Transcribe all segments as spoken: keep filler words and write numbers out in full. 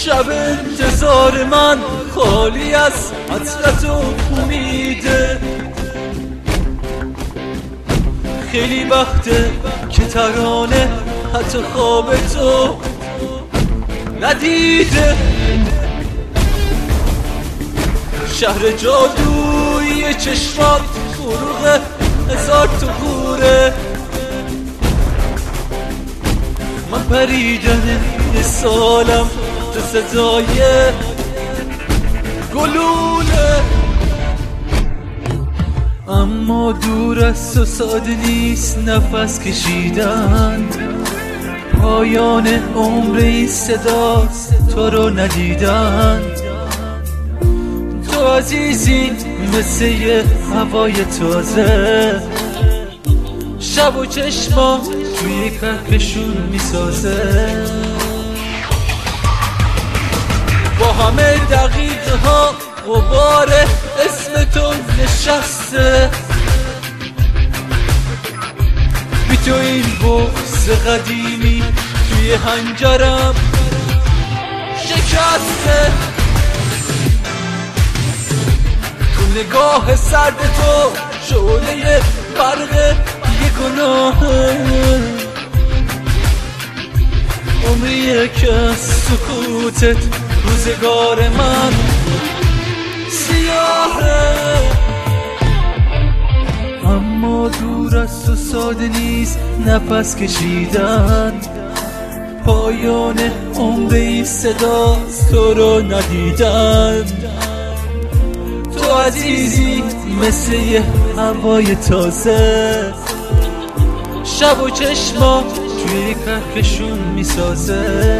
شب انتظار من خالی از حسرت و امیده، خیلی وقته که ترانه حتی خواب تو ندیده. شهر جادویی چشمات فروغ هزار تو کوره، من پریدن یه سالم تو صدای گلوله. اما دور از تو ساده نیست نفس کشیدن، پایان عمر این صداست تو رو ندیدن. تو عزیزی مثل یه هوای تازه، شب و چشما توی کهکشون میسازه. با همه دقیقه ها غبار اسم تو نشسته، بی تو این بغض قدیمی توی حنجرم شکسته. تو نگاه سرد تو شعله برق یه گناهه، عمریه که از سکوتت روزگار من سیاهه. اما دور از تو ساده نیست نفس کشیدن، پایان عمر این صداست تو رو ندیدن. تو عزیزی مثل یه هوای تازه، شب و چشما توی کهکشون میسازه.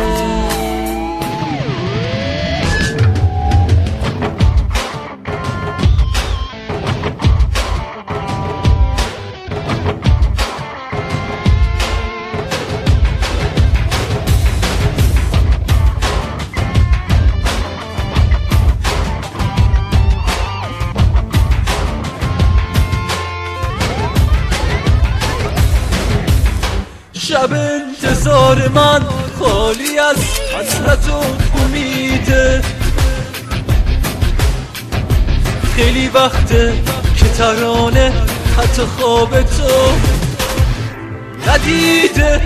شب انتظار من خالی از حسرت و امیده، خیلی وقته که ترانه حتی خواب تو ندیده.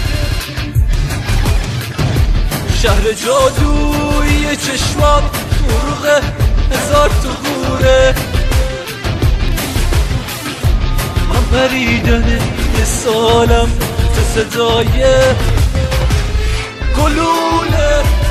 شهر جادویی چشمات فروغ هزار تو گوره، من پریدن یه سالم تو صدای گلوله.